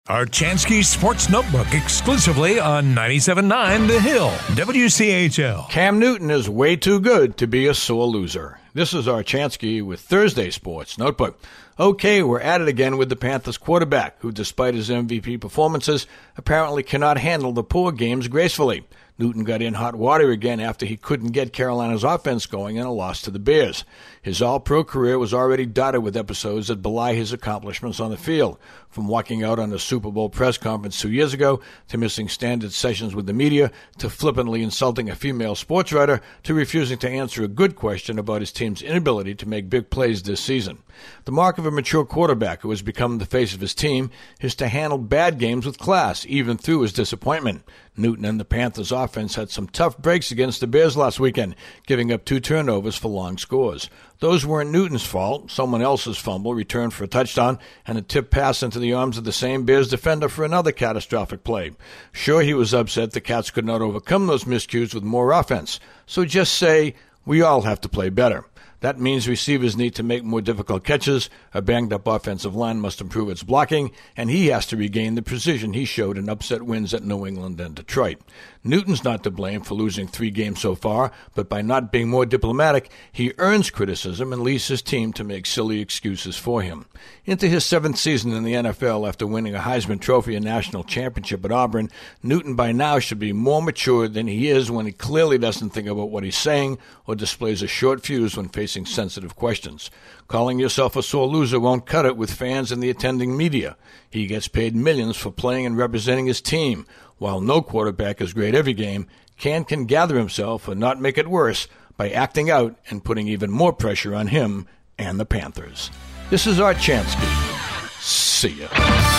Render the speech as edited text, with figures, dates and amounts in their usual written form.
Archansky Sports Notebook exclusively on 97.9 The Hill, WCHL. Cam Newton is way too good to be a sore loser. This is Archansky with Thursday Sports Notebook. Okay, we're at it again with the Panthers quarterback, who despite his MVP performances, apparently cannot handle the poor games gracefully. Newton got in hot water again after he couldn't get Carolina's offense going in a loss to the Bears. His all-pro career was already dotted with episodes that belie his accomplishments on the field, from walking out on a Super Bowl press conference 2 years ago, to missing standard sessions with the media, to flippantly insulting a female sports writer, to refusing to answer a good question about his team's inability to make big plays this season. The mark of a mature quarterback who has become the face of his team is to handle bad games with class, even through his disappointment. Newton and the Panthers' offense had some tough breaks against the Bears last weekend, giving up 2 turnovers for long scores. Those weren't Newton's fault. Someone else's fumble returned for a touchdown and a tip pass into the arms of the same Bears defender for another catastrophic play. Sure, he was upset the Cats could not overcome those miscues with more offense. So just say, we all have to play better. That means receivers need to make more difficult catches, a banged-up offensive line must improve its blocking, and he has to regain the precision he showed in upset wins at New England and Detroit. Newton's not to blame for losing 3 games so far, but by not being more diplomatic, he earns criticism and leaves his team to make silly excuses for him. Into his 7th season in the NFL after winning a Heisman Trophy and national championship at Auburn, Newton by now should be more mature than he is when he clearly doesn't think about what he's saying or displays a short fuse when facing sensitive questions. Calling yourself a sore loser won't cut it with fans and the attending media. He gets paid millions for playing and representing his team. While no quarterback is great every game, can gather himself and not make it worse by acting out and putting even more pressure on him and the Panthers. This is Archansky. See ya.